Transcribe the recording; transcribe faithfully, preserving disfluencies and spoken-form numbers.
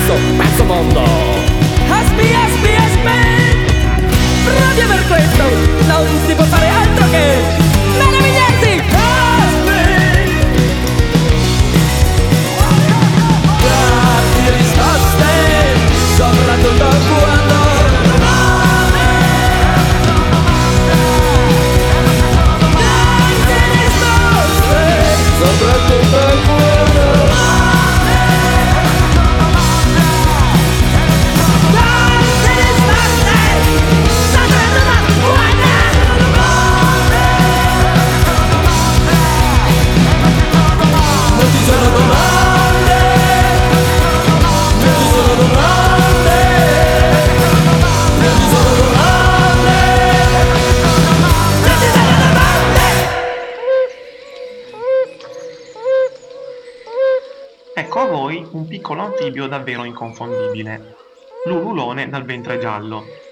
questo pezzo mondo. Aspi, aspi, aspi, proprio per questo non si può fare altro che meravigliarsi. Aspi, darti risposte, soprattutto quando soprattutto quando tante risposte soprattutto quando non ci sono domande, non ci sono domande, non ci sono domande, non ci sono domande. Ecco a voi un piccolo anfibio davvero inconfondibile, l'ululone dal ventre giallo.